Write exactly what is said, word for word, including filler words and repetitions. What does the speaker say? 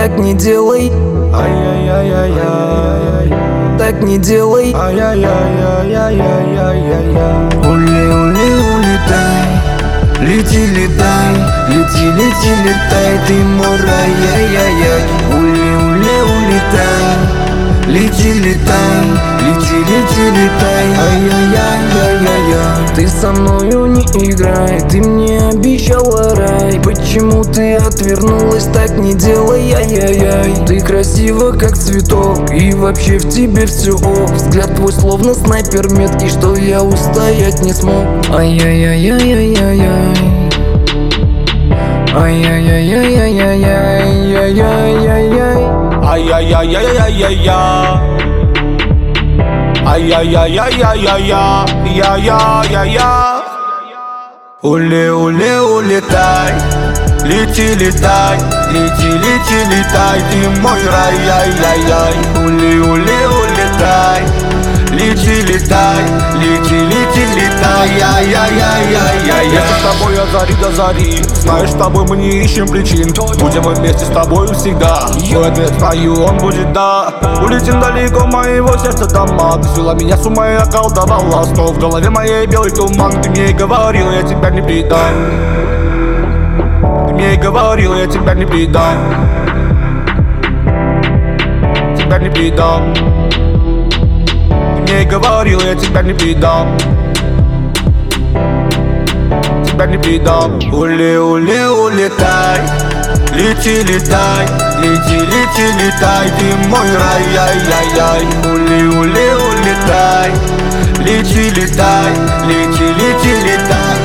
так не делай. Ай-яй-яй-яй-яй, Так не делай. ай-яй-яй-яй-яй-яй-яй. Ули, ули, улетай. Лети, летай. Лети, лети, летай. Ты мой рай, яй-яй-яй. Ули, ули, улетай. Лети, летай. Лети, лети, летай. Ай-яй-яй-яй-яй. Ты со мною не играй. Ты мне обещала рай. Почему ты отвернулась? Так не делай, яй-яй-яй. Ты красива, как цветок, и вообще в тебе все ок. Взгляд твой словно снайпер меткий, что я устоять не смог. Ай-яй-яй-яй-яй-яй. Ай-яй-яй-яй-яй-яй-яй-яй-яй-яй. Ай-яй-яй-яй-яй-яй-яй. Ай-яй-яй-яй-яй-яй-яй-яй-яй. Уле, уле, улетай. Лети, летай. Лети, лети, летай. Ты мой рай, яй-яй-яй. Уле, уле, улетай. Лети, летай. Лети, лети, летай. Яй-яй-яй-яй-яй. Я с тобой от зари до зари. Знаешь, с тобой мы не ищем причин. Будем мы вместе с тобой всегда. Твой ответ знаю, он будет да. Улетим далеко моего сердца дома. Ты свела меня с ума и околдовала. Снова в голове моей белый туман. Ты мне говорила, я тебя не предам. Ты мне говорила, я тебя не предам. Тебя не предам. Ты мне говорила, я тебя не предам. Тебя не предам. Уле, уле, улетай. Лети, летай. Лети, лети, летай. Ты мой рай, яй-яй-яй. Уле, уле, улетай. Лети, летай. Лети, лети, летай.